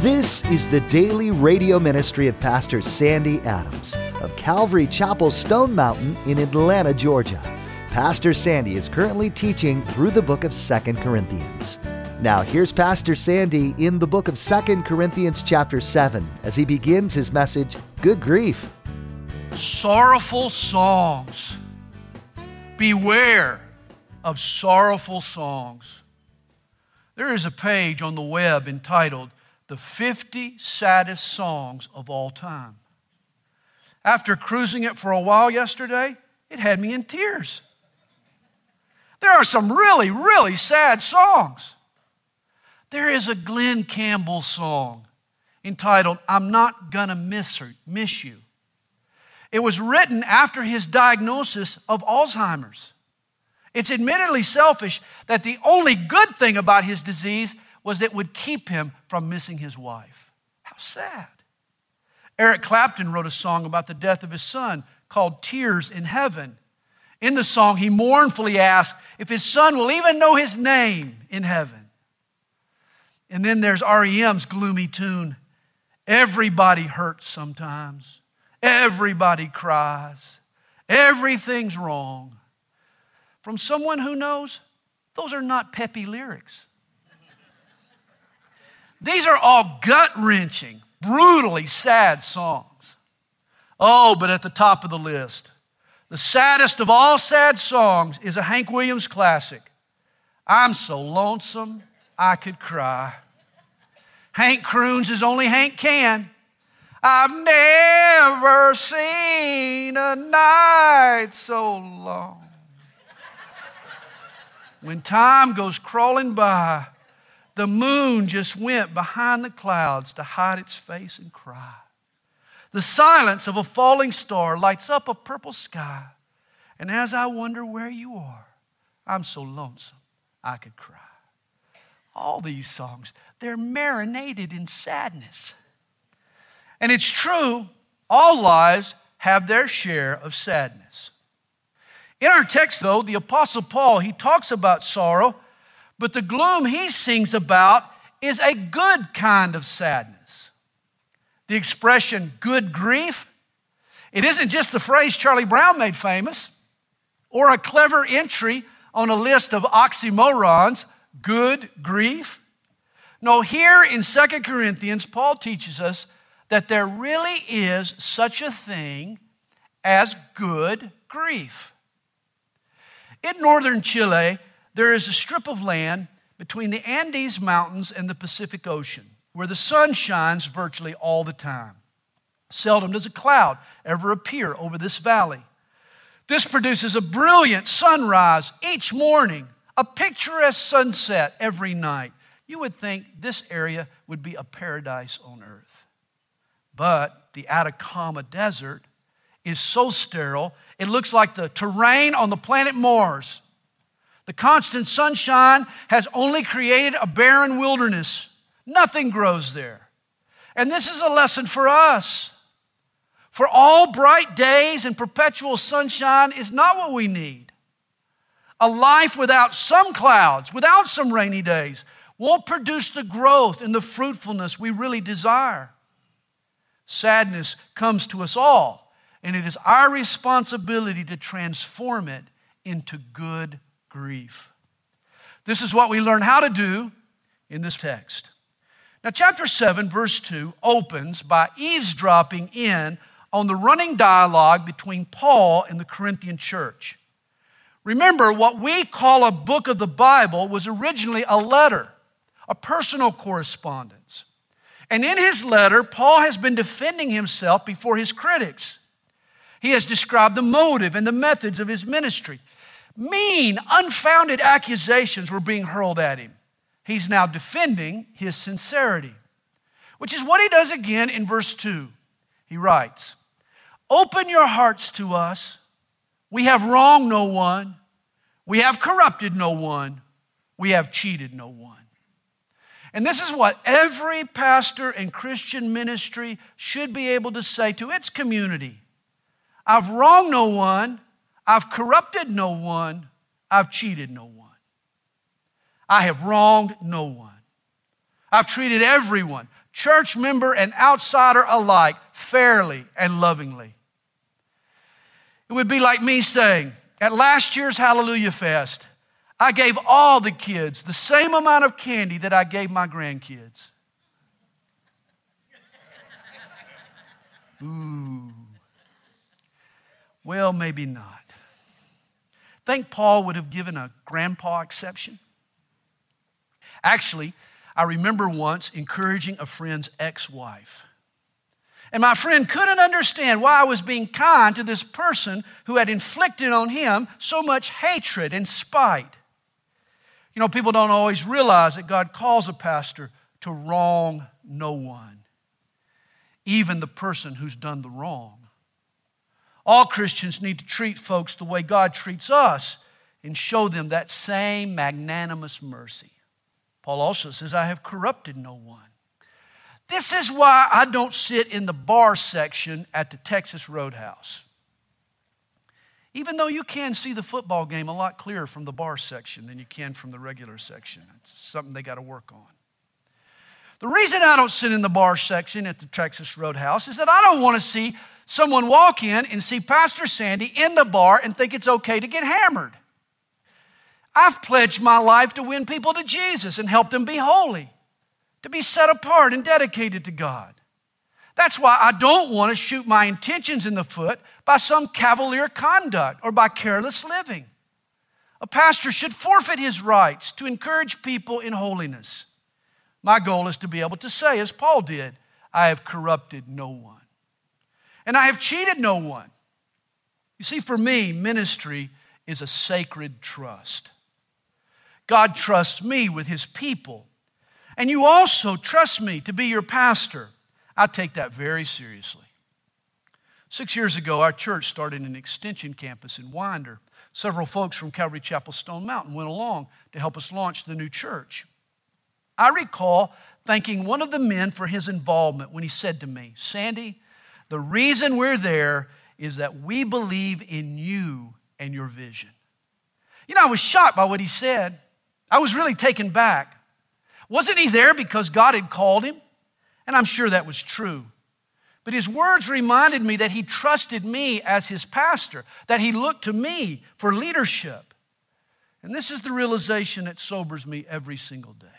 This is the daily radio ministry of Pastor Sandy Adams of Calvary Chapel Stone Mountain in Atlanta, Georgia. Pastor Sandy is currently teaching through the book of 2 Corinthians. Now here's Pastor Sandy in the book of 2 Corinthians chapter 7 as he begins his message, Good Grief. Sorrowful songs. Beware of sorrowful songs. There is a page on the web entitled, The 50 Saddest Songs of All Time. After cruising it for a while yesterday, it had me in tears. There are some really sad songs. There is a Glenn Campbell song entitled, I'm Not Gonna Miss You. It was written after his diagnosis of Alzheimer's. It's admittedly selfish that the only good thing about his disease was it would keep him from missing his wife. How sad. Eric Clapton wrote a song about the death of his son called Tears in Heaven. In the song, he mournfully asked if his son will even know his name in heaven. And then there's R.E.M's gloomy tune, Everybody hurts sometimes. Everybody cries. Everything's wrong. From someone who knows, those are not peppy lyrics. These are all gut-wrenching, brutally sad songs. Oh, but at the top of the list, the saddest of all sad songs is a Hank Williams classic, I'm So Lonesome I Could Cry. Hank croons as only Hank can. I've never seen a night so long. When time goes crawling by, the moon just went behind the clouds to hide its face and cry. The silence of a falling star lights up a purple sky. And as I wonder where you are, I'm so lonesome I could cry. All these songs, they're marinated in sadness. And it's true, all lives have their share of sadness. In our text, though, the Apostle Paul, he talks about sorrow, but the gloom he sings about is a good kind of sadness. The expression good grief, it isn't just the phrase Charlie Brown made famous or a clever entry on a list of oxymorons, good grief. No, here in 2 Corinthians, Paul teaches us that there really is such a thing as good grief. In northern Chile, there is a strip of land between the Andes Mountains and the Pacific Ocean where the sun shines virtually all the time. Seldom does a cloud ever appear over this valley. This produces a brilliant sunrise each morning, a picturesque sunset every night. You would think this area would be a paradise on earth. But the Atacama Desert is so sterile, it looks like the terrain on the planet Mars. The constant sunshine has only created a barren wilderness. Nothing grows there. And this is a lesson for us. For all bright days and perpetual sunshine is not what we need. A life without some clouds, without some rainy days, won't produce the growth and the fruitfulness we really desire. Sadness comes to us all, and it is our responsibility to transform it into good grief. This is what we learn how to do in this text. Now, chapter 7, verse 2 opens by eavesdropping in on the running dialogue between Paul and the Corinthian church. Remember, what we call a book of the Bible was originally a letter, a personal correspondence. And in his letter, Paul has been defending himself before his critics. He has described the motive and the methods of his ministry. Mean, unfounded accusations were being hurled at him. He's now defending his sincerity, which is what he does again in verse 2. He writes, Open your hearts to us. We have wronged no one. We have corrupted no one. We have cheated no one. And this is what every pastor and Christian ministry should be able to say to its community. I've wronged no one. I've corrupted no one. I've cheated no one. I have wronged no one. I've treated everyone church member and outsider alike, fairly and lovingly. It would be like me saying, at last year's Hallelujah Fest, I gave all the kids the same amount of candy that I gave my grandkids. Ooh. Well, maybe not. Think Paul would have given a grandpa exception? Actually, I remember once encouraging a friend's ex-wife. And my friend couldn't understand why I was being kind to this person who had inflicted on him so much hatred and spite. You know, people don't always realize that God calls a pastor to wrong no one, even the person who's done the wrong. All Christians need to treat folks the way God treats us and show them that same magnanimous mercy. Paul also says, I have corrupted no one. This is why I don't sit in the bar section at the Texas Roadhouse. Even though you can see the football game a lot clearer from the bar section than you can from the regular section. It's something they got to work on. The reason I don't sit in the bar section at the Texas Roadhouse is that I don't want to see someone walk in and see Pastor Sandy in the bar and think it's okay to get hammered. I've pledged my life to win people to Jesus and help them be holy, to be set apart and dedicated to God. That's why I don't want to shoot my intentions in the foot by some cavalier conduct or by careless living. A pastor should forfeit his rights to encourage people in holiness. My goal is to be able to say, as Paul did, I have corrupted no one. And I have cheated no one. You see, for me, ministry is a sacred trust. God trusts me with his people. And you also trust me to be your pastor. I take that very seriously. 6 years ago, our church started an extension campus in Winder. Several folks from Calvary Chapel Stone Mountain went along to help us launch the new church. I recall thanking one of the men for his involvement when he said to me, Sandy, the reason we're there is that we believe in you and your vision. You know, I was shocked by what he said. I was really taken back. Wasn't he there because God had called him? And I'm sure that was true. But his words reminded me that he trusted me as his pastor, that he looked to me for leadership. And this is the realization that sobers me every single day.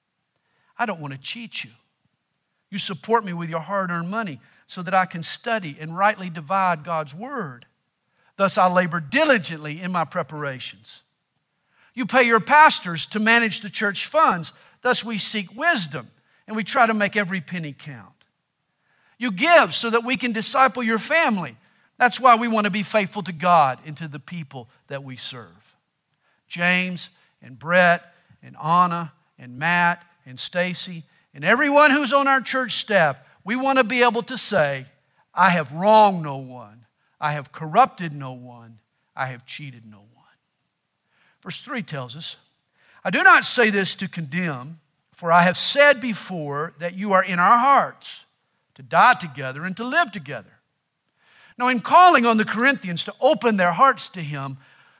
I don't want to cheat you. You support me with your hard-earned money so that I can study and rightly divide God's word. Thus, I labor diligently in my preparations. You pay your pastors to manage the church funds. Thus, we seek wisdom and we try to make every penny count. You give so that we can disciple your family. That's why we want to be faithful to God and to the people that we serve. James and Brett and Anna and Matt and Stacy and everyone who's on our church staff, we want to be able to say, I have wronged no one. I have corrupted no one. I have cheated no one. Verse 3 tells us, I do not say this to condemn, for I have said before that you are in our hearts, to die together and to live together. Now, in calling on the Corinthians to open their hearts to him,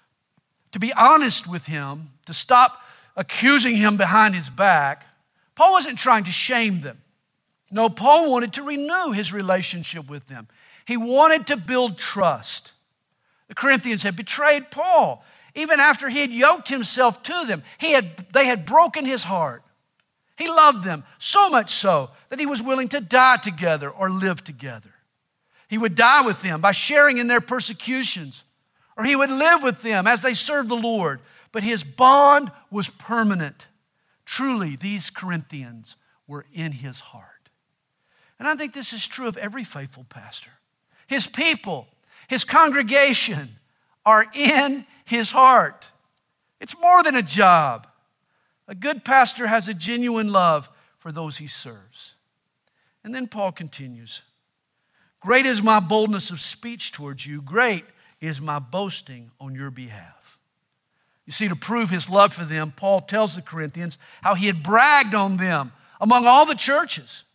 to be honest with him, to stop accusing him behind his back, Paul wasn't trying to shame them. No, Paul wanted to renew his relationship with them. He wanted to build trust. The Corinthians had betrayed Paul. Even after he had yoked himself to them, they had broken his heart. He loved them so much so that he was willing to die together or live together. He would die with them by sharing in their persecutions, or he would live with them as they served the Lord. But his bond was permanent. Truly, these Corinthians were in his heart. And I think this is true of every faithful pastor. His people, his congregation are in his heart. It's more than a job. A good pastor has a genuine love for those he serves. And then Paul continues, great is my boldness of speech towards you. Great is my boasting on your behalf. You see, to prove his love for them, Paul tells the Corinthians how he had bragged on them among all the churches.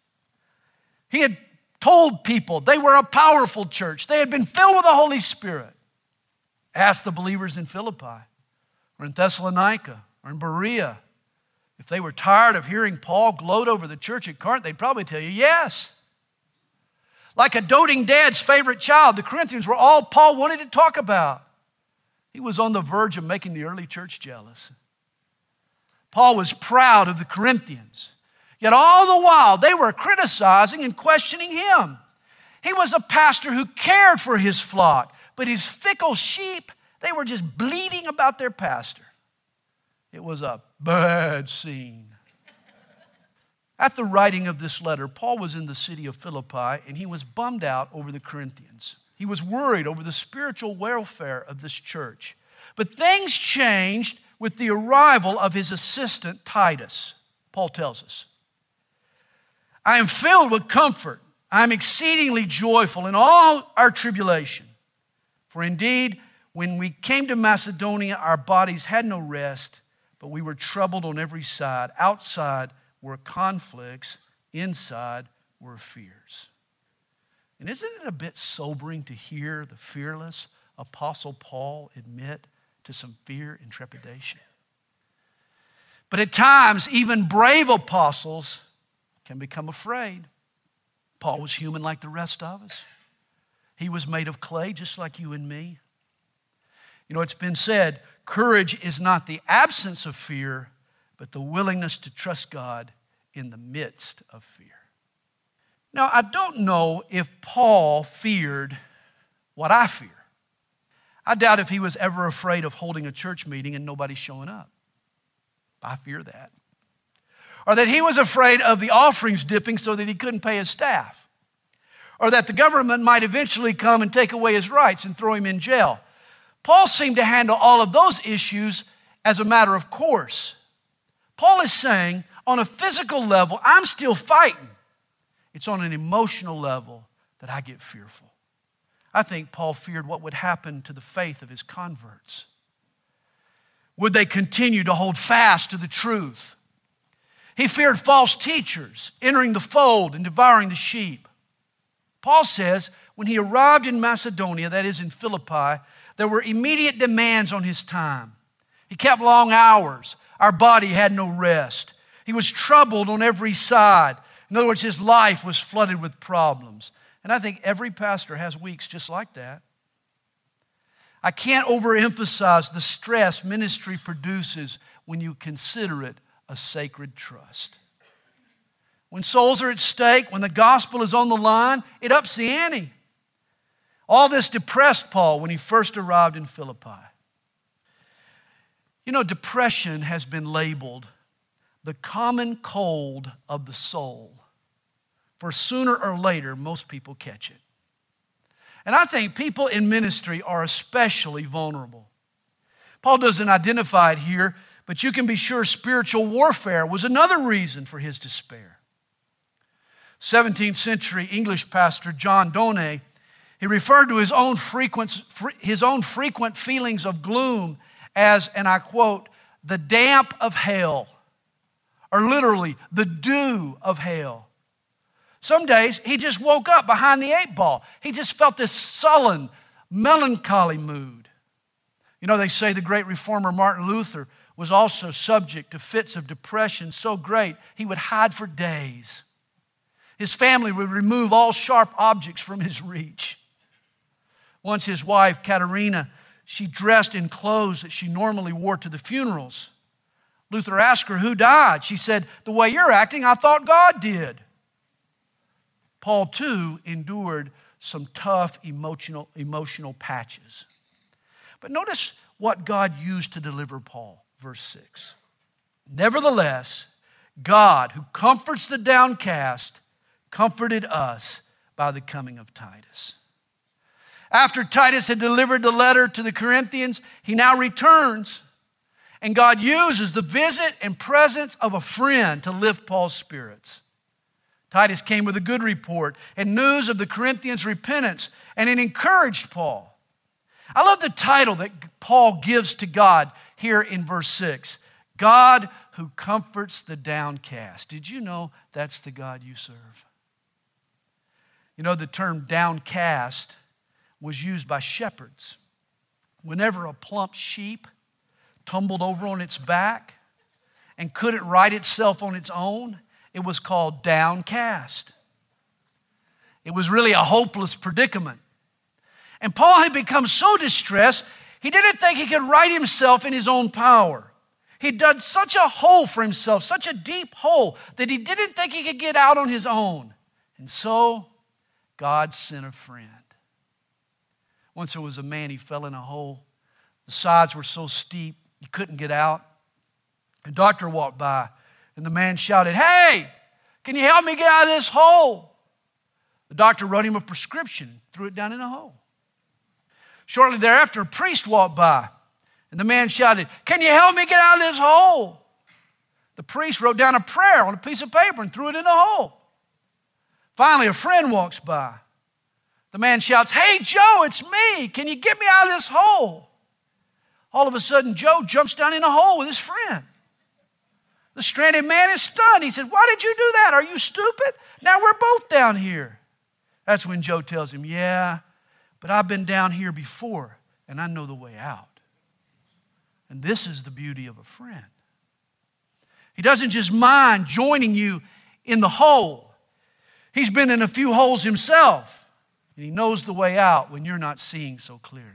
He had told people they were a powerful church. They had been filled with the Holy Spirit. Ask the believers in Philippi or in Thessalonica or in Berea. If they were tired of hearing Paul gloat over the church at Corinth, they'd probably tell you yes. Like a doting dad's favorite child, the Corinthians were all Paul wanted to talk about. He was on the verge of making the early church jealous. Paul was proud of the Corinthians. Yet all the while, they were criticizing and questioning him. He was a pastor who cared for his flock, but his fickle sheep, they were just bleating about their pastor. It was a bad scene. At the writing of this letter, Paul was in the city of Philippi, and he was bummed out over the Corinthians. He was worried over the spiritual welfare of this church. But things changed with the arrival of his assistant, Titus. Paul tells us, I am filled with comfort. I am exceedingly joyful in all our tribulation. For indeed, when we came to Macedonia, our bodies had no rest, but we were troubled on every side. Outside were conflicts, inside were fears. And isn't it a bit sobering to hear the fearless Apostle Paul admit to some fear and trepidation? But at times, even brave apostles can become afraid. Paul was human like the rest of us. He was made of clay just like you and me. You know, it's been said, courage is not the absence of fear, but the willingness to trust God in the midst of fear. Now, I don't know if Paul feared what I fear. I doubt if he was ever afraid of holding a church meeting and nobody showing up. I fear that. Or that he was afraid of the offerings dipping so that he couldn't pay his staff. Or that the government might eventually come and take away his rights and throw him in jail. Paul seemed to handle all of those issues as a matter of course. Paul is saying, on a physical level, I'm still fighting. It's on an emotional level that I get fearful. I think Paul feared what would happen to the faith of his converts. Would they continue to hold fast to the truth? He feared false teachers entering the fold and devouring the sheep. Paul says when he arrived in Macedonia, that is in Philippi, there were immediate demands on his time. He kept long hours. Our body had no rest. He was troubled on every side. In other words, his life was flooded with problems. And I think every pastor has weeks just like that. I can't overemphasize the stress ministry produces when you consider it a sacred trust. When souls are at stake, when the gospel is on the line, it ups the ante. All this depressed Paul when he first arrived in Philippi. You know, depression has been labeled the common cold of the soul. For sooner or later, most people catch it. And I think people in ministry are especially vulnerable. Paul doesn't identify it here, but you can be sure spiritual warfare was another reason for his despair. 17th century English pastor John Donne, he referred to his own frequent feelings of gloom as, and I quote, the damp of hell, or literally the dew of hell. Some days he just woke up behind the 8 ball. He just felt this sullen, melancholy mood. You know, they say the great reformer Martin Luther was also subject to fits of depression so great he would hide for days. His family would remove all sharp objects from his reach. Once his wife, Katerina, she dressed in clothes that she normally wore to the funerals. Luther asked her, who died? She said, the way you're acting, I thought God did. Paul, too, endured some tough emotional patches. But notice what God used to deliver Paul, verse 6. Nevertheless, God, who comforts the downcast, comforted us by the coming of Titus. After Titus had delivered the letter to the Corinthians, he now returns, and God uses the visit and presence of a friend to lift Paul's spirits. Titus came with a good report and news of the Corinthians' repentance, and it encouraged Paul. I love the title that Paul gives to God here in verse 6. God who comforts the downcast. Did you know that's the God you serve? You know, the term downcast was used by shepherds. Whenever a plump sheep tumbled over on its back and couldn't right itself on its own. It was called downcast. It was really a hopeless predicament. And Paul had become so distressed, he didn't think he could right himself in his own power. He'd dug such a hole for himself, such a deep hole, that he didn't think he could get out on his own. And so, God sent a friend. Once there was a man, he fell in a hole. The sides were so steep, he couldn't get out. A doctor walked by, and the man shouted, "Hey, can you help me get out of this hole?" The doctor wrote him a prescription, threw it down in the hole. Shortly thereafter, a priest walked by, and the man shouted, "Can you help me get out of this hole?" The priest wrote down a prayer on a piece of paper and threw it in the hole. Finally, a friend walks by. The man shouts, "Hey, Joe, it's me. Can you get me out of this hole?" All of a sudden, Joe jumps down in a hole with his friend. The stranded man is stunned. He said, "Why did you do that? Are you stupid? Now we're both down here." That's when Joe tells him, "Yeah, but I've been down here before, and I know the way out." And this is the beauty of a friend. He doesn't just mind joining you in the hole. He's been in a few holes himself, and he knows the way out when you're not seeing so clearly.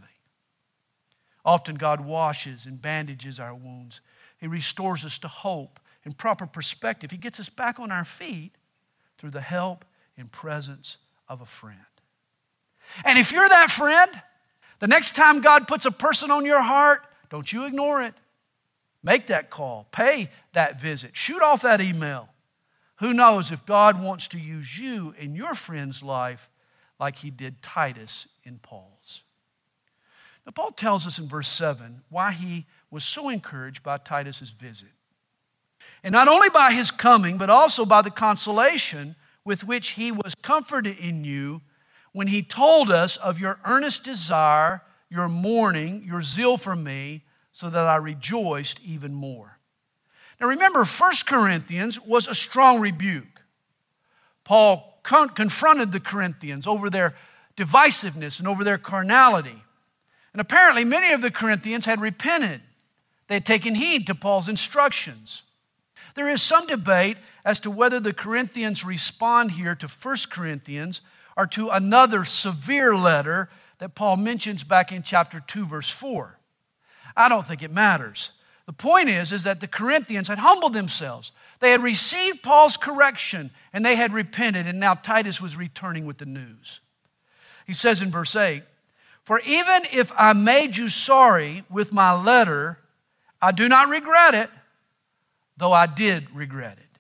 Often God washes and bandages our wounds. He restores us to hope and proper perspective. He gets us back on our feet through the help and presence of a friend. And if you're that friend, the next time God puts a person on your heart, don't you ignore it. Make that call. Pay that visit. Shoot off that email. Who knows if God wants to use you in your friend's life like he did Titus in Paul's. Now, Paul tells us in verse 7 why he was so encouraged by Titus's visit. And not only by his coming, but also by the consolation with which he was comforted in you when he told us of your earnest desire, your mourning, your zeal for me, so that I rejoiced even more. Now remember, 1 Corinthians was a strong rebuke. Paul confronted the Corinthians over their divisiveness and over their carnality. And apparently many of the Corinthians had repented. They had taken heed to Paul's instructions. There is some debate as to whether the Corinthians respond here to 1 Corinthians or to another severe letter that Paul mentions back in chapter 2, verse 4. I don't think it matters. The point is that the Corinthians had humbled themselves. They had received Paul's correction and they had repented, and now Titus was returning with the news. He says in verse 8, "For even if I made you sorry with my letter, I do not regret it, though I did regret it."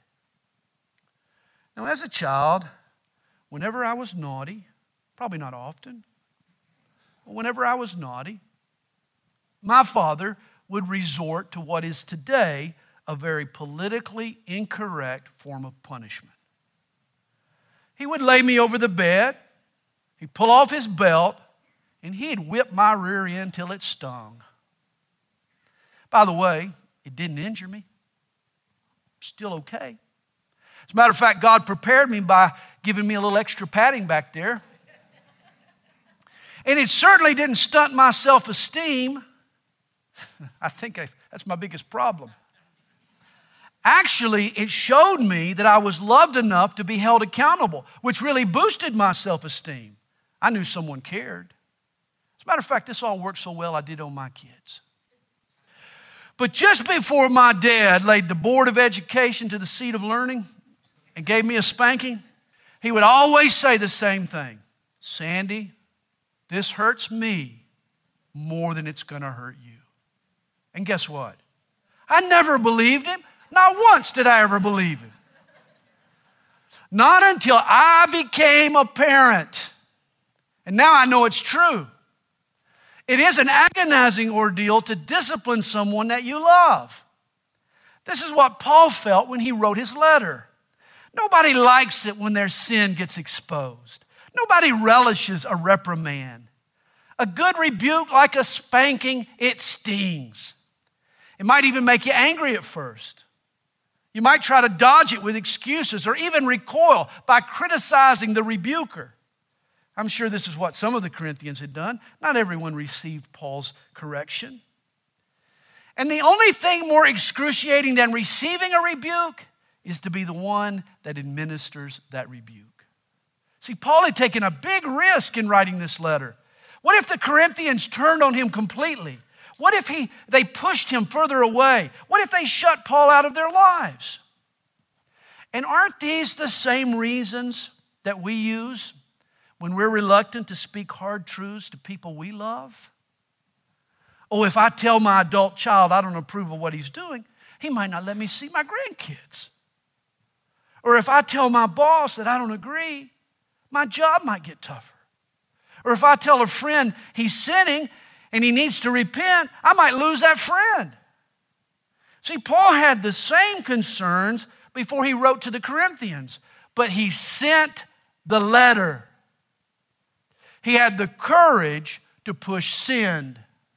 Now, as a child, whenever I was naughty, probably not often, but whenever I was naughty, my father would resort to what is today a very politically incorrect form of punishment. He would lay me over the bed, he'd pull off his belt, and he'd whip my rear end till it stung. By the way, it didn't injure me. Still okay. As a matter of fact, God prepared me by giving me a little extra padding back there. And it certainly didn't stunt my self-esteem. I think that's my biggest problem. Actually, it showed me that I was loved enough to be held accountable, which really boosted my self-esteem. I knew someone cared. As a matter of fact, this all worked so well I did on my kids. But just before my dad laid the board of education to the seat of learning and gave me a spanking, he would always say the same thing. "Sandy, this hurts me more than it's going to hurt you." And guess what? I never believed him. Not once did I ever believe him. Not until I became a parent. And now I know it's true. It is an agonizing ordeal to discipline someone that you love. This is what Paul felt when he wrote his letter. Nobody likes it when their sin gets exposed. Nobody relishes a reprimand. A good rebuke, like a spanking, it stings. It might even make you angry at first. You might try to dodge it with excuses or even recoil by criticizing the rebuker. I'm sure this is what some of the Corinthians had done. Not everyone received Paul's correction. And the only thing more excruciating than receiving a rebuke is to be the one that administers that rebuke. See, Paul had taken a big risk in writing this letter. What if the Corinthians turned on him completely? What if they pushed him further away? What if they shut Paul out of their lives? And aren't these the same reasons that we use when we're reluctant to speak hard truths to people we love? Oh, if I tell my adult child I don't approve of what he's doing, he might not let me see my grandkids. Or if I tell my boss that I don't agree, my job might get tougher. Or if I tell a friend he's sinning and he needs to repent, I might lose that friend. See, Paul had the same concerns before he wrote to the Corinthians, but he sent the letter. He had the courage to push sin.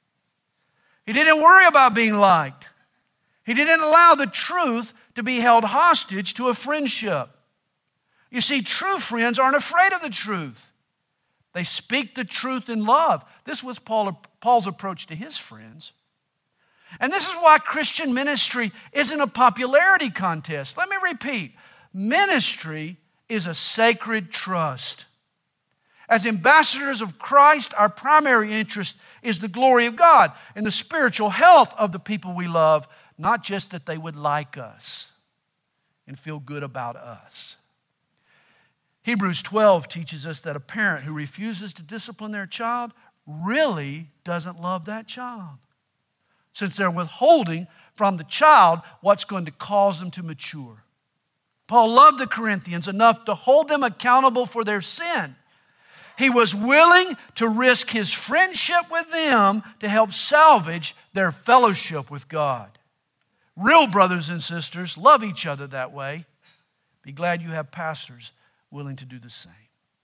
He didn't worry about being liked. He didn't allow the truth to be held hostage to a friendship. You see, true friends aren't afraid of the truth. They speak the truth in love. This was Paul's approach to his friends. And this is why Christian ministry isn't a popularity contest. Let me repeat. Ministry is a sacred trust. As ambassadors of Christ, our primary interest is the glory of God and the spiritual health of the people we love, not just that they would like us and feel good about us. Hebrews 12 teaches us that a parent who refuses to discipline their child really doesn't love that child, since they're withholding from the child what's going to cause them to mature. Paul loved the Corinthians enough to hold them accountable for their sin. He was willing to risk his friendship with them to help salvage their fellowship with God. Real brothers and sisters love each other that way. Be glad you have pastors willing to do the same.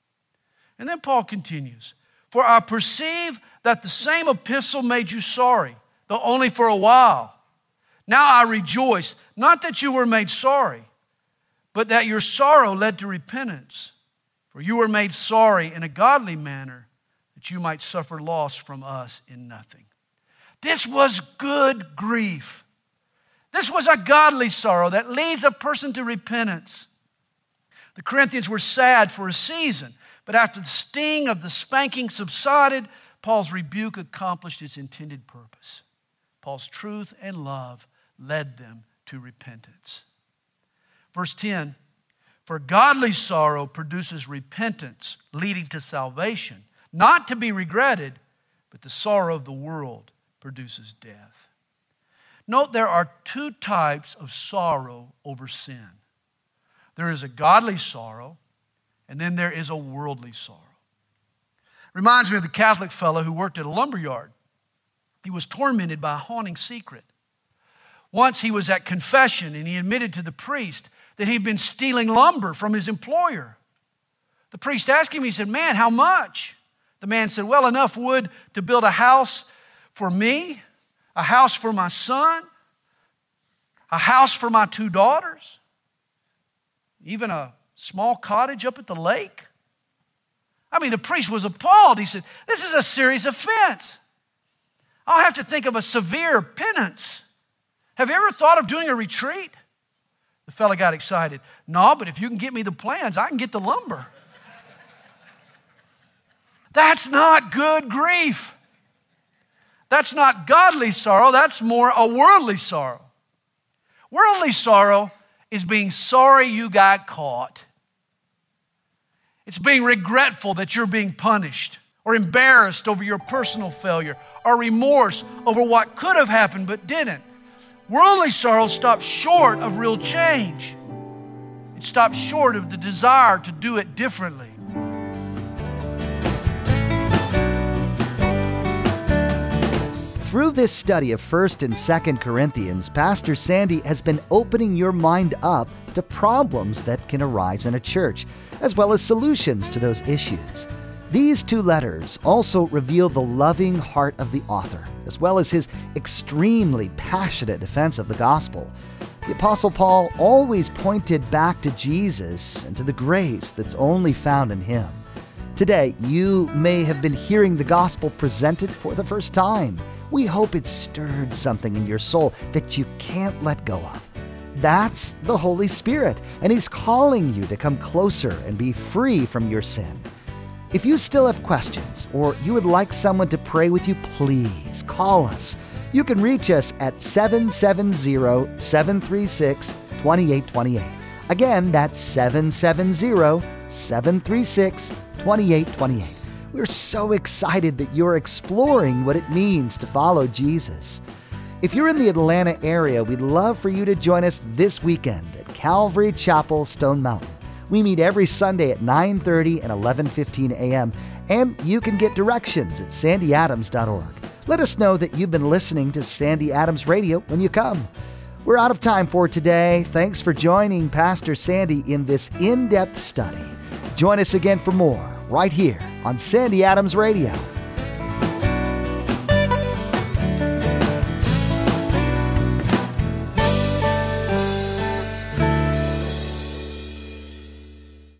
And then Paul continues, "For I perceive that the same epistle made you sorry, though only for a while. Now I rejoice, not that you were made sorry, but that your sorrow led to repentance. For you were made sorry in a godly manner, that you might suffer loss from us in nothing." This was good grief. This was a godly sorrow that leads a person to repentance. The Corinthians were sad for a season, but after the sting of the spanking subsided, Paul's rebuke accomplished its intended purpose. Paul's truth and love led them to repentance. Verse 10, "For godly sorrow produces repentance, leading to salvation, not to be regretted, but the sorrow of the world produces death." Note there are two types of sorrow over sin. There is a godly sorrow, and then there is a worldly sorrow. Reminds me of the Catholic fellow who worked at a lumber yard. He was tormented by a haunting secret. Once he was at confession and he admitted to the priest that he'd been stealing lumber from his employer. The priest asked him, he said, "Man, how much?" The man said, "Well, enough wood to build a house for me, a house for my son, a house for my 2 daughters, even a small cottage up at the lake." I mean, the priest was appalled. He said, "This is a serious offense. I'll have to think of a severe penance. Have you ever thought of doing a retreat?" The fellow got excited. "No, but if you can get me the plans, I can get the lumber." That's not good grief. That's not godly sorrow. That's more a worldly sorrow. Worldly sorrow is being sorry you got caught. It's being regretful that you're being punished, or embarrassed over your personal failure, or remorse over what could have happened but didn't. Worldly sorrow stops short of real change. It stops short of the desire to do it differently. Through this study of 1st and 2nd Corinthians, Pastor Sandy has been opening your mind up to problems that can arise in a church, as well as solutions to those issues. These 2 letters also reveal the loving heart of the author, as well as his extremely passionate defense of the gospel. The Apostle Paul always pointed back to Jesus and to the grace that's only found in him. Today, you may have been hearing the gospel presented for the first time. We hope it stirred something in your soul that you can't let go of. That's the Holy Spirit, and He's calling you to come closer and be free from your sin. If you still have questions or you would like someone to pray with you, please call us. You can reach us at 770-736-2828. Again, that's 770-736-2828. We're so excited that you're exploring what it means to follow Jesus. If you're in the Atlanta area, we'd love for you to join us this weekend at Calvary Chapel, Stone Mountain. We meet every Sunday at 9:30 and 11:15 a.m., and you can get directions at sandyadams.org. Let us know that you've been listening to Sandy Adams Radio when you come. We're out of time for today. Thanks for joining Pastor Sandy in this in-depth study. Join us again for more right here on Sandy Adams Radio.